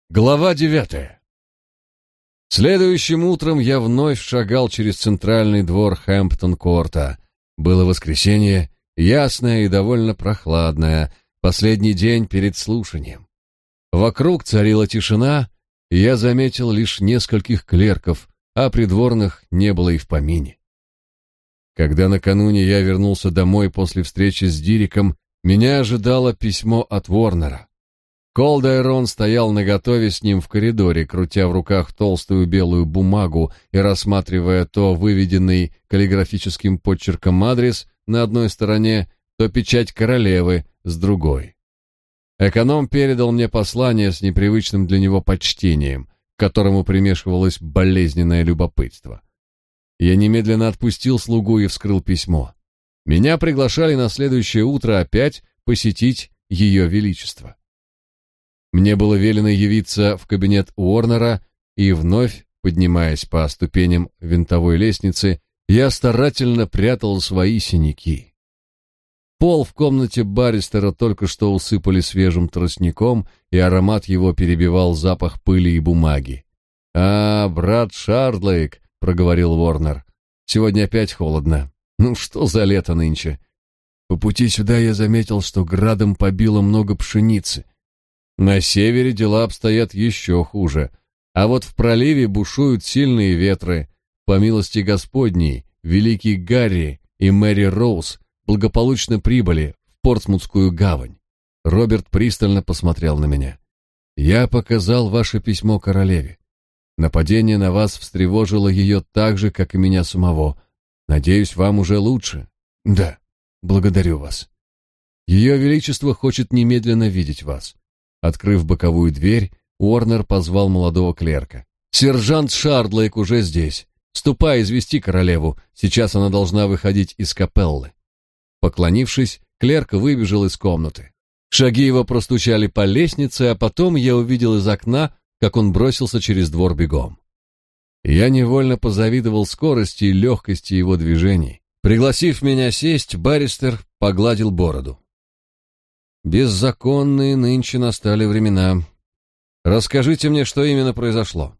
Глава 9. Следующим утром я вновь шагал через центральный двор Хэмптон-Корта. Было воскресенье, ясное и довольно прохладное, последний день перед слушанием. Вокруг царила тишина, и я заметил лишь нескольких клерков, а придворных не было и в помине. Когда накануне я вернулся домой после встречи с Дириком, меня ожидало письмо от Уорнера. Колдайрон стоял наготове с ним в коридоре, крутя в руках толстую белую бумагу и рассматривая то выведенный каллиграфическим подчерком адрес на одной стороне, то печать королевы с другой. Эконом передал мне послание с непривычным для него почтением, к которому примешивалось болезненное любопытство. Я немедленно отпустил слугу и вскрыл письмо. Меня приглашали на следующее утро опять посетить Ее Величество. Мне было велено явиться в кабинет Уорнера, и вновь, поднимаясь по ступеням винтовой лестницы, я старательно прятал свои синяки. Пол в комнате баристера только что усыпали свежим тростником, и аромат его перебивал запах пыли и бумаги. «А, брат Шардлейк», — проговорил Уорнер, — «сегодня опять холодно. Ну что за лето нынче?» По пути сюда я заметил, что градом побило много пшеницы. На севере дела обстоят еще хуже, а вот в проливе бушуют сильные ветры. По милости Господней, великий Гарри и Мэри Роуз благополучно прибыли в Портсмутскую гавань. Роберт пристально посмотрел на меня. «Я показал ваше письмо королеве. Нападение на вас встревожило ее так же, как и меня самого. Надеюсь, вам уже лучше?» «Да, благодарю вас. Ее Величество хочет немедленно видеть вас». Открыв боковую дверь, Уорнер позвал молодого клерка. «Сержант Шардлейк уже здесь. Ступай, извести королеву. Сейчас она должна выходить из капеллы». Поклонившись, клерк выбежал из комнаты. Шаги его простучали по лестнице, а потом я увидел из окна, как он бросился через двор бегом. Я невольно позавидовал скорости и легкости его движений. Пригласив меня сесть, баристер погладил бороду. «Беззаконные нынче настали времена. Расскажите мне, что именно произошло».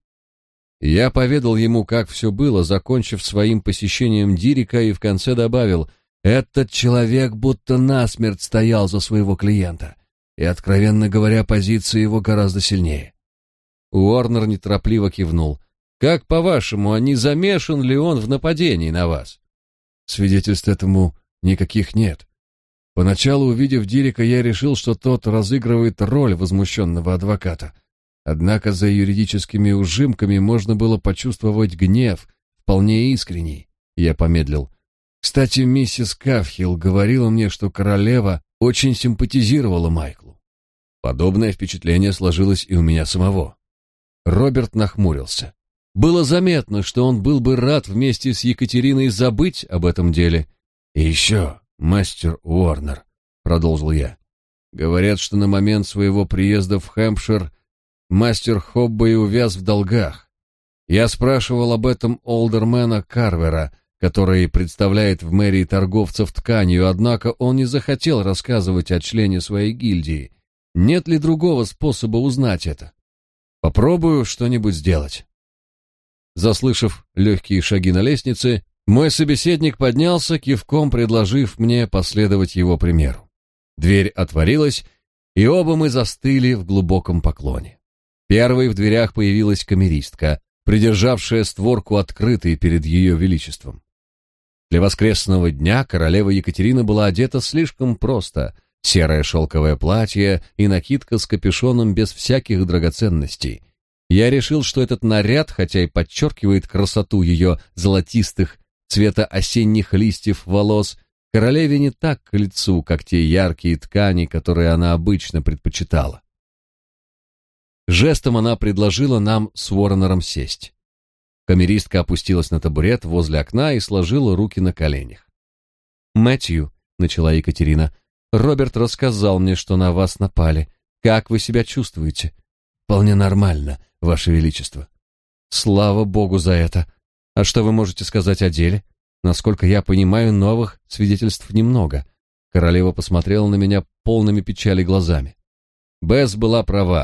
Я поведал ему, как все было, закончив своим посещением Дирика, и в конце добавил: «Этот человек будто насмерть стоял за своего клиента, и, откровенно говоря, позиция его гораздо сильнее». Уорнер неторопливо кивнул. «Как, по-вашему, а не замешан ли он в нападении на вас?» «Свидетельств этому никаких нет. Поначалу, увидев Дирика, я решил, что тот разыгрывает роль возмущенного адвоката. Однако за юридическими ужимками можно было почувствовать гнев, вполне искренний. Я помедлил. Кстати, миссис Кафхилл говорила мне, что королева очень симпатизировала Майклу. Подобное впечатление сложилось и у меня самого. Роберт нахмурился. Было заметно, что он был бы рад вместе с Екатериной забыть об этом деле. И еще... «Мастер Уорнер», — продолжил я, — «говорят, что на момент своего приезда в Хэмпшир мастер Хоббей увяз в долгах. Я спрашивал об этом олдермена Карвера, который представляет в мэрии торговцев тканью, однако он не захотел рассказывать о члене своей гильдии. Нет ли другого способа узнать это? Попробую что-нибудь сделать». Заслышав легкие шаги на лестнице, мой собеседник поднялся, кивком предложив мне последовать его примеру. Дверь отворилась, и оба мы застыли в глубоком поклоне. Первой в дверях появилась камеристка, придержавшая створку открытой перед Ее Величеством. Для воскресного дня королева Екатерина была одета слишком просто: серое шелковое платье и накидка с капюшоном без всяких драгоценностей. Я решил, что этот наряд, хотя и подчеркивает красоту ее золотистых, цвета осенних листьев волос, королеве не так к лицу, как те яркие ткани, которые она обычно предпочитала. Жестом она предложила нам с Уорнером сесть. Камеристка опустилась на табурет возле окна и сложила руки на коленях. «Мэтью», — начала Екатерина, — «Роберт рассказал мне, что на вас напали. Как вы себя чувствуете?» «Вполне нормально, Ваше Величество». «Слава Богу за это. А что вы можете сказать о деле? Насколько я понимаю, новых свидетельств немного». Королева посмотрела на меня полными печали глазами. Бесс была права.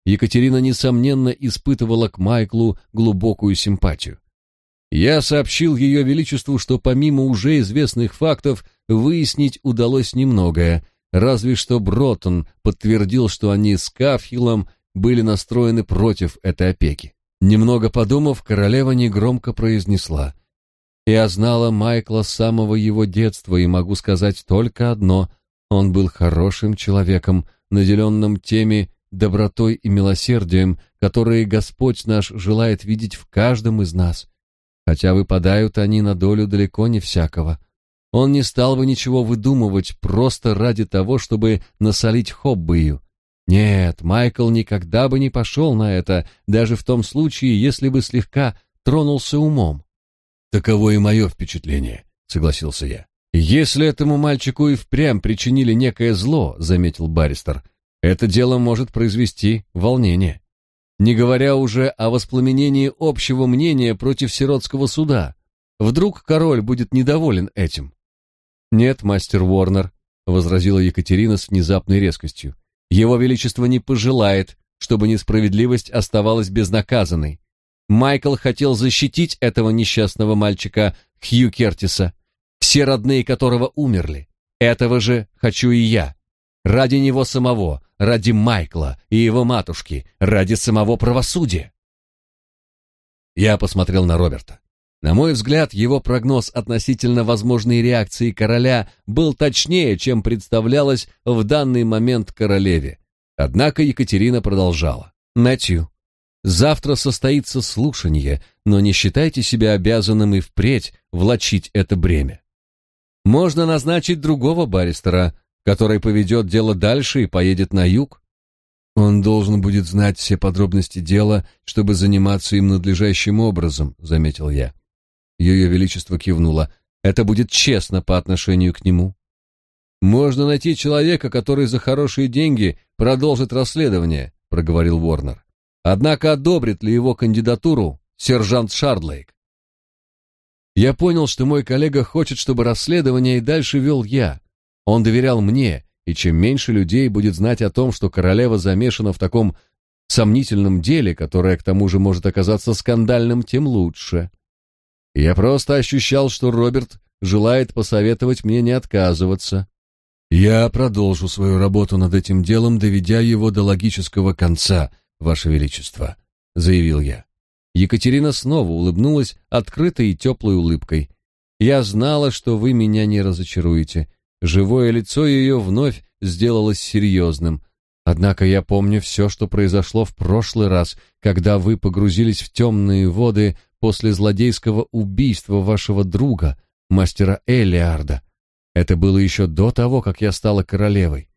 Екатерина, несомненно, испытывала к Майклу глубокую симпатию. Я сообщил Ее Величеству, что помимо уже известных фактов выяснить удалось немногое, разве что Броттон подтвердил, что они с Кафхиллом были настроены против этой опеки. Немного подумав, королева негромко произнесла: «Я знала Майкла с самого его детства и могу сказать только одно: он был хорошим человеком, наделенным теми добротой и милосердием, которые Господь наш желает видеть в каждом из нас. Хотя выпадают они на долю далеко не всякого. Он не стал бы ничего выдумывать просто ради того, чтобы насолить Хоббию. Нет, Майкл никогда бы не пошел на это, даже в том случае, если бы слегка тронулся умом». «Таково и мое впечатление», — согласился я. «Если этому мальчику и впрямь причинили некое зло», — заметил баристер, — «это дело может произвести волнение. Не говоря уже о воспламенении общего мнения против сиротского суда. Вдруг король будет недоволен этим?» «Нет, мастер Уорнер», — возразила Екатерина с внезапной резкостью, — «Его Величество не пожелает, чтобы несправедливость оставалась безнаказанной. Майкл хотел защитить этого несчастного мальчика Хью Кертиса, все родные которого умерли. Этого же хочу и я. Ради него самого, ради Майкла и его матушки, ради самого правосудия». Я посмотрел на Роберта. На мой взгляд, его прогноз относительно возможной реакции короля был точнее, чем представлялось в данный момент королеве. Однако Екатерина продолжала: «Мэтью, завтра состоится слушание, но не считайте себя обязанным и впредь влачить это бремя. Можно назначить другого баристера, который поведет дело дальше и поедет на юг. Он должен будет знать все подробности дела, чтобы заниматься им надлежащим образом», — заметил я. Ее Величество кивнуло. «Это будет честно по отношению к нему. Можно найти человека, который за хорошие деньги продолжит расследование», — проговорил Уорнер. «Однако одобрит ли его кандидатуру сержант Шардлейк?» Я понял, что мой коллега хочет, чтобы расследование и дальше вел я. Он доверял мне, и чем меньше людей будет знать о том, что королева замешана в таком сомнительном деле, которое к тому же может оказаться скандальным, тем лучше. Я просто ощущал, что Роберт желает посоветовать мне не отказываться. «Я продолжу свою работу над этим делом, доведя его до логического конца, Ваше Величество», — заявил я. Екатерина снова улыбнулась открытой и теплой улыбкой. «Я знала, что вы меня не разочаруете». Живое лицо ее вновь сделалось серьезным. «Однако я помню все, что произошло в прошлый раз, когда вы погрузились в темные воды после злодейского убийства вашего друга, мастера Элиарда. Это было еще до того, как я стала королевой.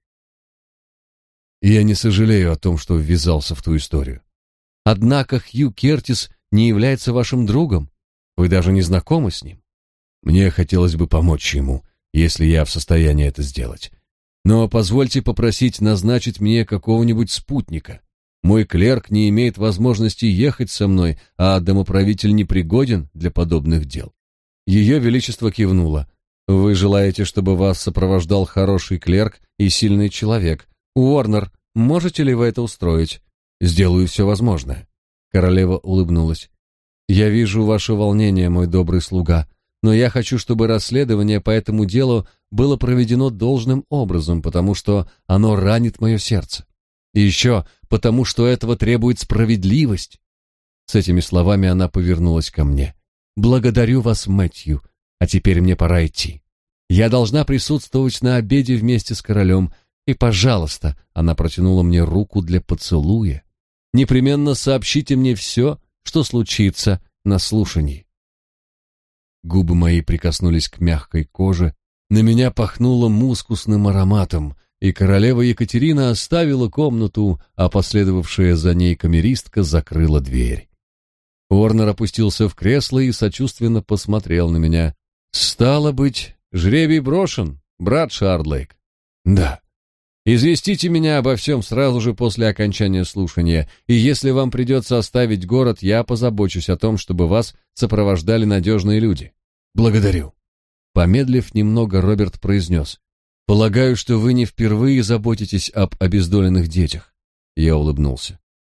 Я не сожалею о том, что ввязался в ту историю. Однако Хью Кертис не является вашим другом. Вы даже не знакомы с ним. Мне хотелось бы помочь ему, если я в состоянии это сделать. Но позвольте попросить назначить мне какого-нибудь спутника. Мой клерк не имеет возможности ехать со мной, а домоправитель непригоден для подобных дел». Ее Величество кивнуло. «Вы желаете, чтобы вас сопровождал хороший клерк и сильный человек. Уорнер, можете ли вы это устроить?» «Сделаю все возможное». Королева улыбнулась. «Я вижу ваше волнение, мой добрый слуга, но я хочу, чтобы расследование по этому делу было проведено должным образом, потому что оно ранит мое сердце. И еще потому, что этого требует справедливость». С этими словами она повернулась ко мне. «Благодарю вас, Мэтью, а теперь мне пора идти. Я должна присутствовать на обеде вместе с королем, и, пожалуйста», она протянула мне руку для поцелуя, «непременно сообщите мне все, что случится на слушании». Губы мои прикоснулись к мягкой коже, на меня пахнуло мускусным ароматом, и королева Екатерина оставила комнату, а последовавшая за ней камеристка закрыла дверь. Уорнер опустился в кресло и сочувственно посмотрел на меня. «Стало быть, жребий брошен, брат Шардлейк?» «Да». «Известите меня обо всем сразу же после окончания слушания, и если вам придется оставить город, я позабочусь о том, чтобы вас сопровождали надежные люди». «Благодарю». Помедлив немного, Роберт произнес: «Полагаю, что вы не впервые заботитесь об обездоленных детях». Я улыбнулся.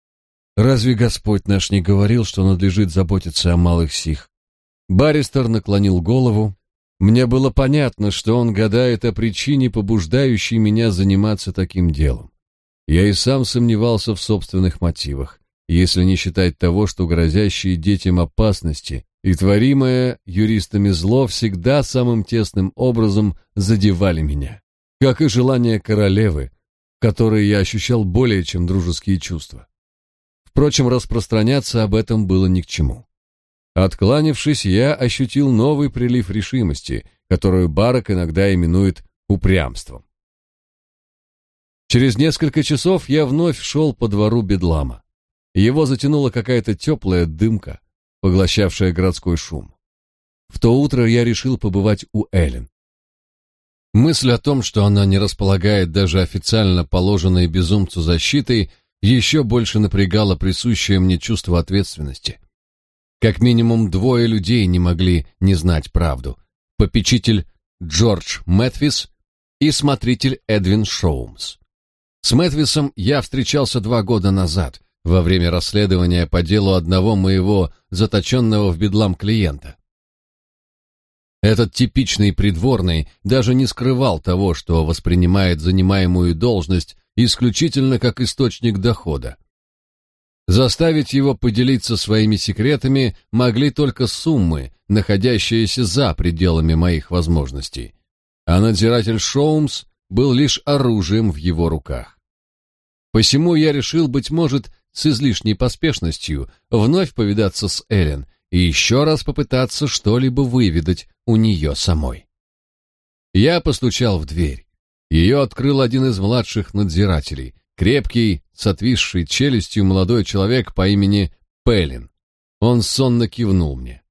Разве Господь наш не говорил, что надлежит заботиться о малых сих? Барристер наклонил голову. Мне было понятно, что он гадает о причине, побуждающей меня заниматься таким делом. Я и сам сомневался в собственных мотивах, если не считать того, что грозящие детям опасности и творимое юристами зло всегда самым тесным образом задевали меня, как и желание королевы, которые я ощущал более чем дружеские чувства. Впрочем, распространяться об этом было ни к чему. Откланившись, я ощутил новый прилив решимости, которую Барак иногда именует упрямством. Через несколько часов я вновь шел по двору Бедлама. Его затянула какая-то теплая дымка, поглощавшая городской шум. В то утро я решил побывать у Эллен. Мысль о том, что она не располагает даже официально положенной безумцу защитой, еще больше напрягала присущее мне чувство ответственности. Как минимум 2 людей не могли не знать правду: попечитель Джордж Мэтвис и смотритель Эдвин Шоумс. С Мэтвисом я встречался 2 года назад, во время расследования по делу одного моего заточенного в Бедлам клиента. Этот типичный придворный даже не скрывал того, что воспринимает занимаемую должность исключительно как источник дохода. Заставить его поделиться своими секретами могли только суммы, находящиеся за пределами моих возможностей, а надзиратель Шоумс был лишь оружием в его руках. Посему я решил, быть может, с излишней поспешностью вновь повидаться с Эллен и еще раз попытаться что-либо выведать у нее самой. Я постучал в дверь. Ее открыл один из младших надзирателей, крепкий, с отвисшей челюстью молодой человек по имени Пеллин. Он сонно кивнул мне.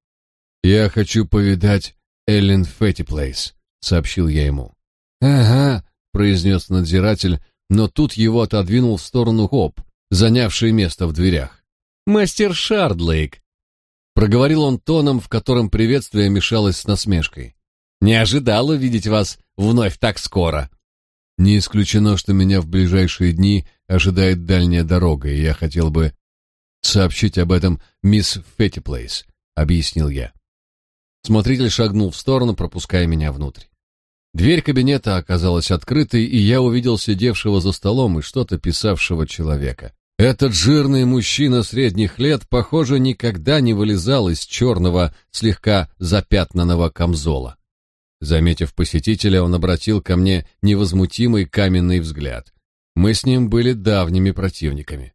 «Я хочу повидать Эллен Феттиплейс», — сообщил я ему. «Ага», — произнес надзиратель, но тут его отодвинул в сторону Хоп, занявший место в дверях. «Мастер Шардлейк», — проговорил он тоном, в котором приветствие мешалось с насмешкой. «Не ожидал увидеть вас вновь так скоро». «Не исключено, что меня в ближайшие дни ожидает дальняя дорога, и я хотел бы сообщить об этом мисс Феттиплейс», — объяснил я. Смотритель шагнул в сторону, пропуская меня внутрь. Дверь кабинета оказалась открытой, и я увидел сидевшего за столом и что-то писавшего человека. Этот жирный мужчина средних лет, похоже, никогда не вылезал из черного, слегка запятнанного камзола. Заметив посетителя, он обратил ко мне невозмутимый каменный взгляд. Мы с ним были давними противниками.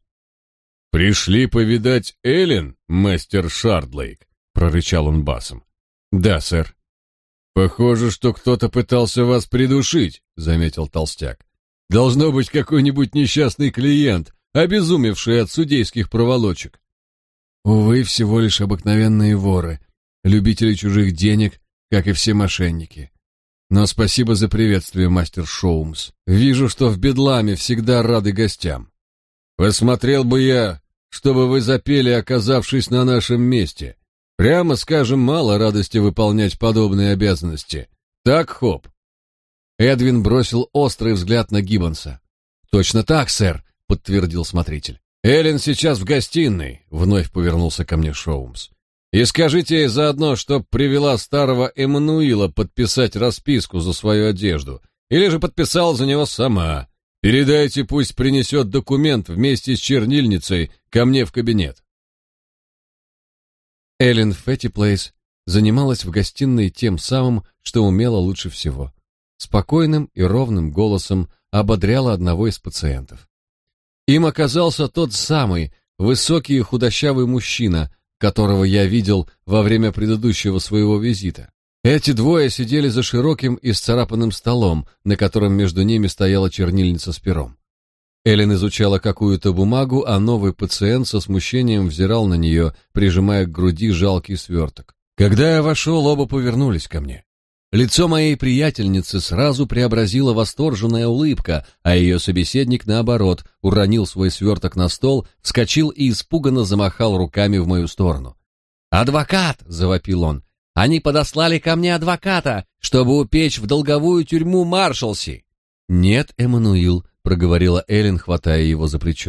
«Пришли повидать Эллен, мастер Шардлейк», — прорычал он басом. «Да, сэр». «Похоже, что кто-то пытался вас придушить», — заметил толстяк. «Должно быть какой-нибудь несчастный клиент, обезумевший от судейских проволочек». «Увы, всего лишь обыкновенные воры, любители чужих денег, как и все мошенники. Но спасибо за приветствие, мастер Шоумс. Вижу, что в Бедламе всегда рады гостям. Посмотрел бы я, чтобы вы запели, оказавшись на нашем месте. Прямо скажем, мало радости выполнять подобные обязанности. Так, Хоп?» Эдвин бросил острый взгляд на Гиббонса. «Точно так, сэр», — подтвердил смотритель. «Эллен сейчас в гостиной», — вновь повернулся ко мне Шоумс. «И скажите ей заодно, чтоб привела старого Эммануила подписать расписку за свою одежду, или же подписал за него сама. Передайте, пусть принесет документ вместе с чернильницей ко мне в кабинет». Эллен Феттиплейс занималась в гостиной тем самым, что умела лучше всего. Спокойным и ровным голосом ободряла одного из пациентов. Им оказался тот самый высокий и худощавый мужчина, которого я видел во время предыдущего своего визита. Эти двое сидели за широким и исцарапанным столом, на котором между ними стояла чернильница с пером. Эллен изучала какую-то бумагу, а новый пациент со смущением взирал на нее, прижимая к груди жалкий сверток. Когда я вошел, оба повернулись ко мне. Лицо моей приятельницы сразу преобразила восторженная улыбка, а ее собеседник, наоборот, уронил свой сверток на стол, вскочил и испуганно замахал руками в мою сторону. «Адвокат!» — завопил он. «Они подослали ко мне адвоката, чтобы упечь в долговую тюрьму Маршалси!» «Нет, Эммануил», — проговорила Эллен, хватая его за плечо.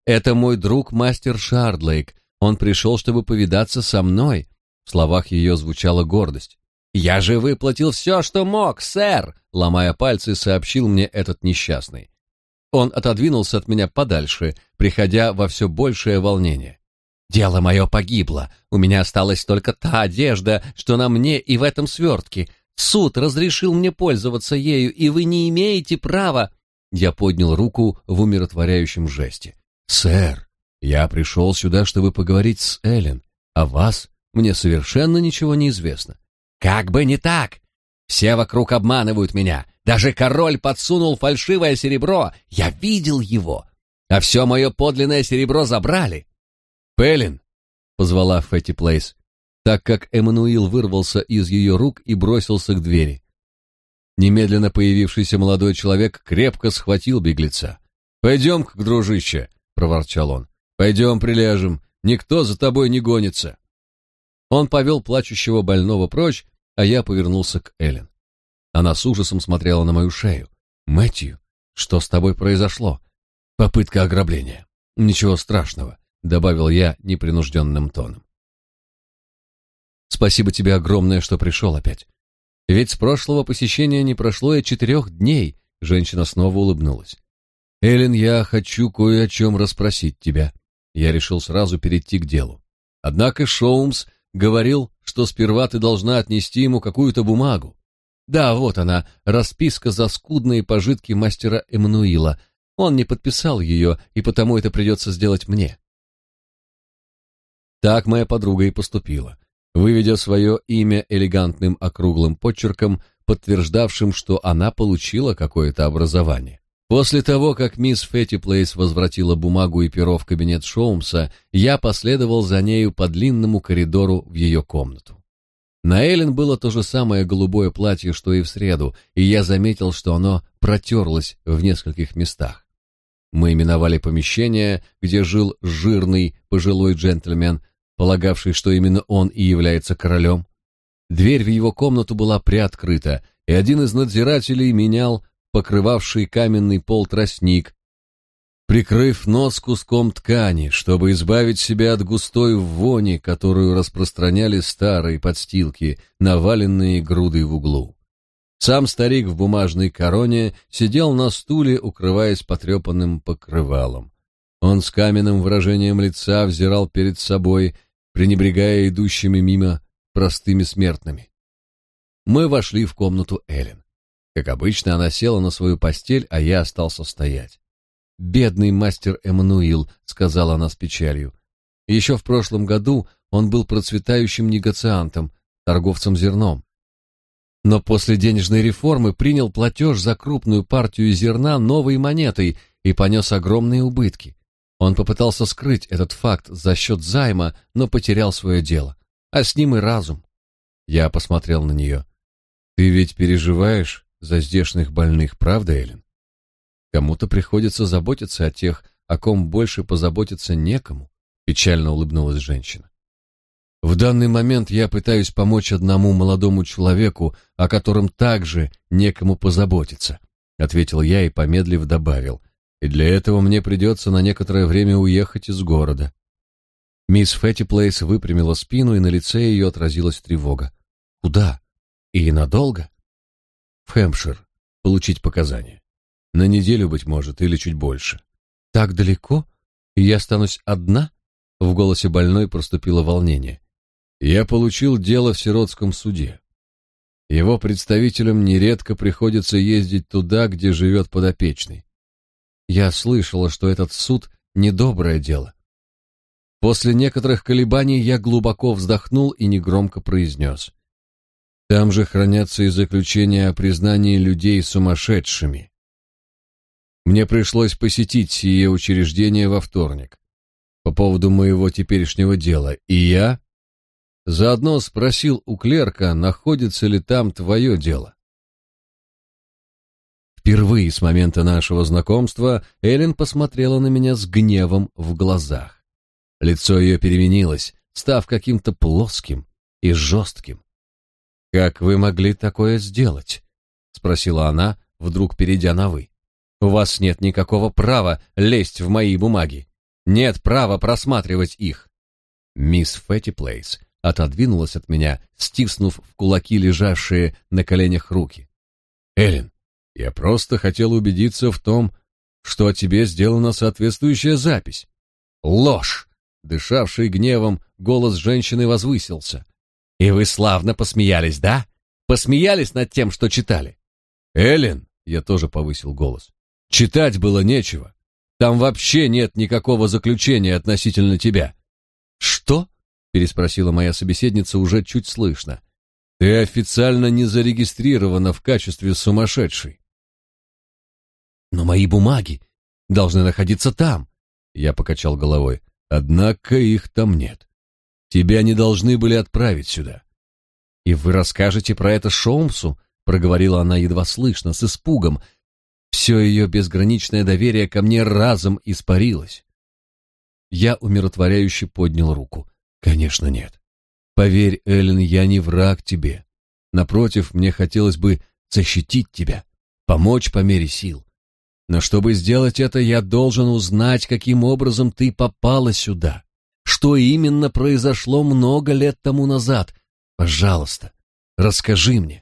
Это мой друг мастер Шардлейк. Он пришел, чтобы повидаться со мной». В словах ее звучала гордость. «Я же выплатил все, что мог, сэр!» Ломая пальцы, сообщил мне этот несчастный. Он отодвинулся от меня подальше, приходя во все большее волнение. «Дело мое погибло. У меня осталась только та одежда, что на мне и в этом свертке. Суд разрешил мне пользоваться ею, и вы не имеете права...» Я поднял руку в умиротворяющем жесте. «Сэр, я пришел сюда, чтобы поговорить с Эллен. О вас мне совершенно ничего не известно». «Как бы не так! Все вокруг обманывают меня. Даже король подсунул фальшивое серебро. Я видел его. А все мое подлинное серебро забрали». «Пелин!» — позвала Фетти Плейс, так как Эммануил вырвался из ее рук и бросился к двери. Немедленно появившийся молодой человек крепко схватил беглеца. «Пойдем-ка, дружище!» — проворчал он. «Пойдем приляжем. Никто за тобой не гонится». Он повел плачущего больного прочь, а я повернулся к Эллен. Она с ужасом смотрела на мою шею. «Мэтью, что с тобой произошло?» «Попытка ограбления. Ничего страшного», — добавил я непринужденным тоном. «Спасибо тебе огромное, что пришел опять. Ведь с прошлого посещения не прошло и 4 дней», — женщина снова улыбнулась. «Эллен, я хочу кое о чем расспросить тебя». Я решил сразу перейти к делу. Однако Шоумс говорил, что сперва ты должна отнести ему какую-то бумагу. Да, вот она, расписка за скудные пожитки мастера Эммануила. Он не подписал ее, и потому это придется сделать мне. Так моя подруга и поступила, выведя свое имя элегантным округлым почерком, подтверждавшим, что она получила какое-то образование. После того, как мисс Фетти Плейс возвратила бумагу и перо в кабинет Шоумса, я последовал за нею по длинному коридору в ее комнату. На Эллен было то же самое голубое платье, что и в среду, и я заметил, что оно протерлось в нескольких местах. Мы миновали помещение, где жил жирный пожилой джентльмен, полагавший, что именно он и является королем. Дверь в его комнату была приоткрыта, и один из надзирателей менял покрывавший каменный пол тростник, прикрыв нос куском ткани, чтобы избавить себя от густой вони, которую распространяли старые подстилки, наваленные грудой в углу. Сам старик в бумажной короне сидел на стуле, укрываясь потрепанным покрывалом. Он с каменным выражением лица взирал перед собой, пренебрегая идущими мимо простыми смертными. Мы вошли в комнату Эллен. Как обычно, она села на свою постель, а я остался стоять. «Бедный мастер Эммануил», — сказала она с печалью. Еще в прошлом году он был процветающим негациантом, торговцем зерном. Но после денежной реформы принял платеж за крупную партию зерна новой монетой и понес огромные убытки. Он попытался скрыть этот факт за счет займа, но потерял свое дело, а с ним и разум. Я посмотрел на нее. «Ты ведь переживаешь за здешних больных, правда, Эллен? Кому-то приходится заботиться о тех, о ком больше позаботиться некому», — печально улыбнулась женщина. «В данный момент я пытаюсь помочь одному молодому человеку, о котором также некому позаботиться», — ответил я и, помедлив, добавил, «и для этого мне придется на некоторое время уехать из города». Мисс Фетти Плейс выпрямила спину, и на лице ее отразилась тревога. «Куда? И надолго?» «В Хэмпшир. Получить показания. На неделю, быть может, или чуть больше». «Так далеко? И я останусь одна?» В голосе больной проступило волнение. «Я получил дело в сиротском суде. Его представителям нередко приходится ездить туда, где живет подопечный. Я слышала, что этот суд — недоброе дело». После некоторых колебаний я глубоко вздохнул и негромко произнес: «Там же хранятся и заключения о признании людей сумасшедшими. Мне пришлось посетить сие учреждение во вторник по поводу моего теперешнего дела, и я заодно спросил у клерка, находится ли там твое дело». Впервые с момента нашего знакомства Эллен посмотрела на меня с гневом в глазах. Лицо ее переменилось, став каким-то плоским и жестким. «Как вы могли такое сделать?» — спросила она, вдруг перейдя на «вы». «У вас нет никакого права лезть в мои бумаги. нет права просматривать их. Мисс Фетти Плейс отодвинулась от меня, стиснув в кулаки лежавшие на коленях руки. Эллен, я просто хотел убедиться в том, что о тебе сделана соответствующая запись. Ложь! Дышавший гневом, голос женщины возвысился. И вы славно посмеялись, да? Посмеялись над тем, что читали? Эллен, я тоже повысил голос. Читать было нечего. Там вообще нет никакого заключения относительно тебя. Что? Переспросила моя собеседница уже чуть слышно. Ты официально не зарегистрирована в качестве сумасшедшей. Но мои бумаги должны находиться там. Я покачал головой. Однако их там нет. Тебя не должны были отправить сюда. И вы расскажете про это Шоумсу? Проговорила она едва слышно, с испугом. Все ее безграничное доверие ко мне разом испарилось. Я умиротворяюще поднял руку. Конечно, нет. Поверь, Эллен, я не враг тебе. Напротив, мне хотелось бы защитить тебя, помочь по мере сил. Но чтобы сделать это, я должен узнать, каким образом ты попала сюда. Что именно произошло много лет тому назад. Пожалуйста, расскажи мне.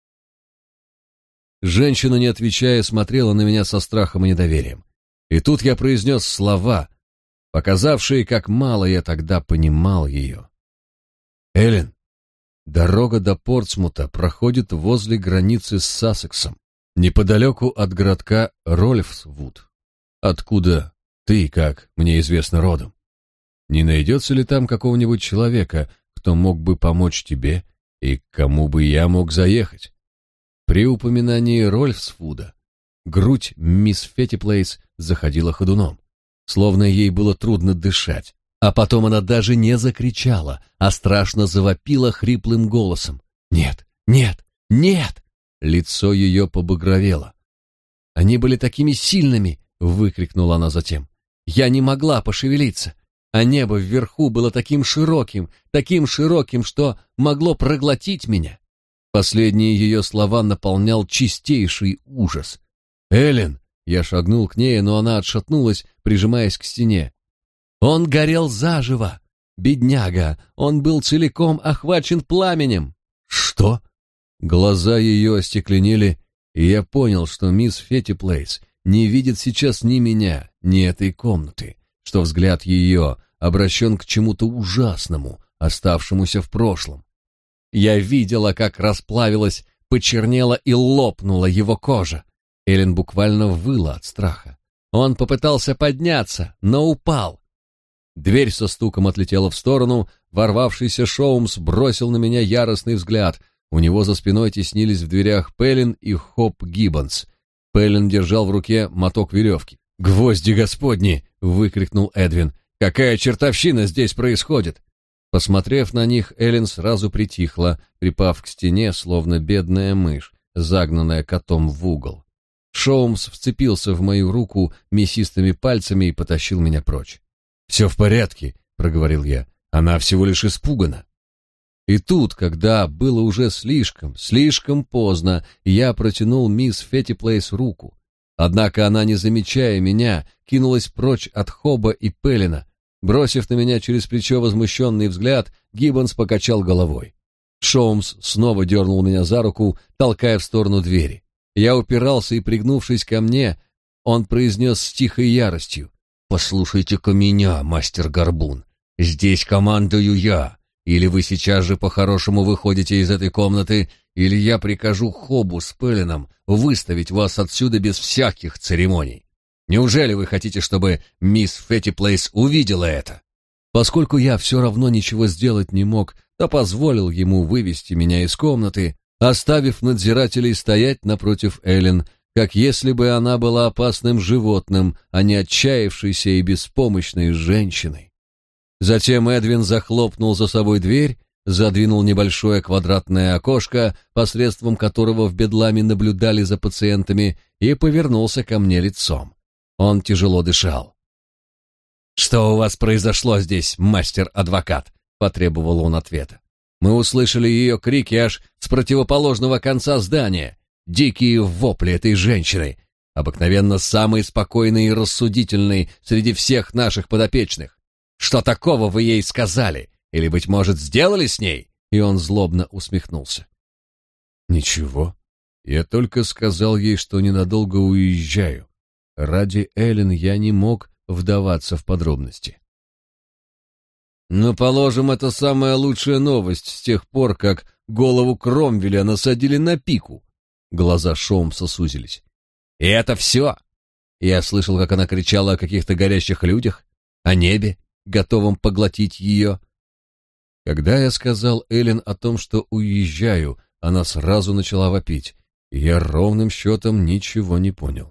Женщина, не отвечая, смотрела на меня со страхом и недоверием. И тут я произнес слова, показавшие, как мало я тогда понимал ее. Эллен, дорога до Портсмута проходит возле границы с Сассексом, неподалеку от городка Рольфсвуд, откуда ты, как мне известно, родом. Не найдется ли там какого-нибудь человека, кто мог бы помочь тебе и к кому бы я мог заехать? При упоминании Рольфсвуда грудь мисс Фетти Плейс заходила ходуном, словно ей было трудно дышать, а потом она даже не закричала, а страшно завопила хриплым голосом. «Нет, нет, нет!» Лицо ее побагровело. «Они были такими сильными!» — выкрикнула она затем. «Я не могла пошевелиться, а небо вверху было таким широким, что могло проглотить меня». Последние ее слова наполнял чистейший ужас. «Эллен!» — я шагнул к ней, но она отшатнулась, прижимаясь к стене. «Он горел заживо! Бедняга! Он был целиком охвачен пламенем!» «Что?» Глаза ее остекленели, и я понял, что мисс Фетти Плейс не видит сейчас ни меня, ни этой комнаты, что взгляд ее обращен к чему-то ужасному, оставшемуся в прошлом. Я видела, как расплавилась, почернела и лопнула его кожа. Эллен буквально выла от страха. Он попытался подняться, но упал. Дверь со стуком отлетела в сторону, ворвавшийся Шоумс бросил на меня яростный взгляд. У него за спиной теснились в дверях Пеллин и Хоп Гиббонс. Пеллин держал в руке моток веревки. «Гвозди господни!» — выкрикнул Эдвин. «Какая чертовщина здесь происходит?» Посмотрев на них, Эллен сразу притихла, припав к стене, словно бедная мышь, загнанная котом в угол. Шоумс вцепился в мою руку мясистыми пальцами и потащил меня прочь. «Все в порядке», — проговорил я. «Она всего лишь испугана». И тут, когда было уже слишком поздно, я протянул мисс Фетти Плейс руку. Однако она, не замечая меня, кинулась прочь от Хоба и Пеллина. Бросив на меня через плечо возмущенный взгляд, Гиббонс покачал головой. Шоумс снова дернул меня за руку, толкая в сторону двери. Я упирался и, пригнувшись ко мне, он произнес с тихой яростью: «Послушайте-ка меня, мастер Горбун, здесь командую я. Или вы сейчас же по-хорошему выходите из этой комнаты, или я прикажу Хобу с Пеллином выставить вас отсюда без всяких церемоний. Неужели вы хотите, чтобы мисс Фетти Плейс увидела это?» Поскольку я все равно ничего сделать не мог, то позволил ему вывести меня из комнаты, оставив надзирателей стоять напротив Эллен, как если бы она была опасным животным, а не отчаявшейся и беспомощной женщиной. Затем Эдвин захлопнул за собой дверь, задвинул небольшое квадратное окошко, посредством которого в Бедламе наблюдали за пациентами, и повернулся ко мне лицом. Он тяжело дышал. «Что у вас произошло здесь, мастер-адвокат?» — потребовал он ответа. Мы услышали ее крики аж с противоположного конца здания, дикие вопли этой женщины. обыкновенно самый спокойный и рассудительный среди всех наших подопечных. Что такого вы ей сказали? Или, быть может, сделали с ней?» И он злобно усмехнулся. «Ничего. Я только сказал ей, что ненадолго уезжаю. Ради Эллен я не мог вдаваться в подробности». «Но, положим, это самая лучшая новость с тех пор, как голову Кромвеля насадили на пику». Глаза Шоумса сузились. «И это все?» Я слышал, как она кричала о каких-то горящих людях, о небе, готовом поглотить ее. Когда я сказал Эллен о том, что уезжаю, она сразу начала вопить, и я ровным счетом ничего не понял.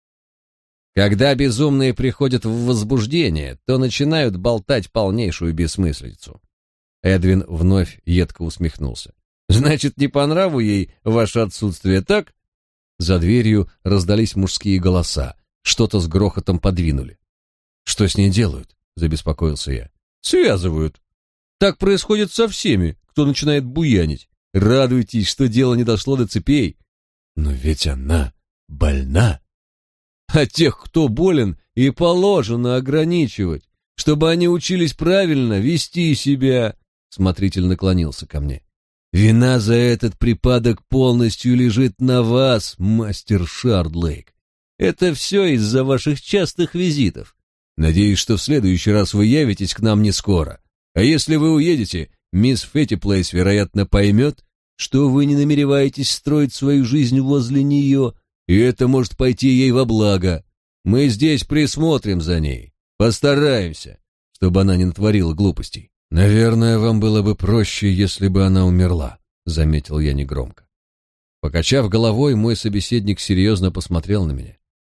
Когда безумные приходят в возбуждение, то начинают болтать полнейшую бессмыслицу. Эдвин вновь едко усмехнулся. «Значит, не по нраву ей ваше отсутствие, так?» За дверью раздались мужские голоса, что-то с грохотом подвинули. «Что с ней делают?» — забеспокоился я. «Связывают. Так происходит со всеми, кто начинает буянить. Радуйтесь, что дело не дошло до цепей». «Но ведь она больна». «А тех, кто болен, и положено ограничивать, чтобы они учились правильно вести себя». Смотритель наклонился ко мне. «Вина за этот припадок полностью лежит на вас, мастер Шардлейк. Это все из-за ваших частых визитов. Надеюсь, что в следующий раз вы явитесь к нам не скоро. А если вы уедете, мисс Феттиплейс, вероятно, поймет, что вы не намереваетесь строить свою жизнь возле нее, и это может пойти ей во благо. Мы здесь присмотрим за ней, постараемся, чтобы она не натворила глупостей». «Наверное, вам было бы проще, если бы она умерла», — заметил я негромко. Покачав головой, мой собеседник серьезно посмотрел на меня.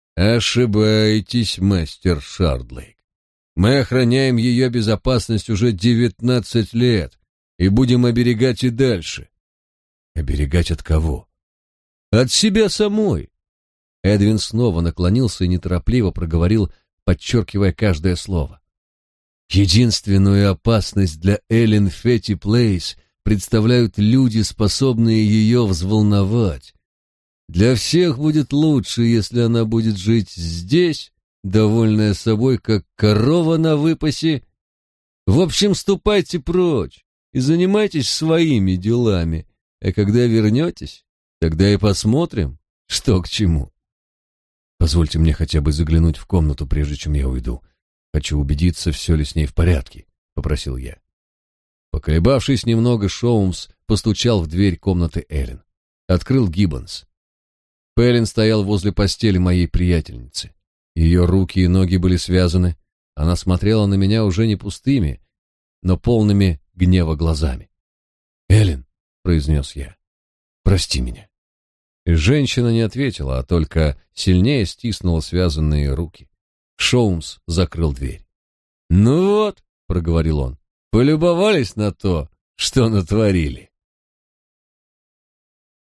«Ошибаетесь, мастер Шардлейк. Мы охраняем ее безопасность уже 19 лет и будем оберегать и дальше». «Оберегать от кого?» «От себя самой». Эдвин снова наклонился и неторопливо проговорил, подчеркивая каждое слово. «Единственную опасность для Эллен Феттиплейс представляют люди, способные ее взволновать. Для всех будет лучше, если она будет жить здесь, довольная собой, как корова на выпасе. В общем, ступайте прочь и занимайтесь своими делами, а когда вернетесь, тогда и посмотрим, что к чему». «Позвольте мне хотя бы заглянуть в комнату, прежде чем я уйду. Хочу убедиться, все ли с ней в порядке», — попросил я. Поколебавшись немного, Шоумс постучал в дверь комнаты Эллен. Открыл Гиббонс. Эллен стоял возле постели моей приятельницы. Ее руки и ноги были связаны. Она смотрела на меня уже не пустыми, но полными гнева глазами. «Эллен», — произнес я, — «прости меня». И женщина не ответила, а только сильнее стиснула связанные руки. Шоумс закрыл дверь. «Ну вот», — проговорил он, — «полюбовались на то, что натворили».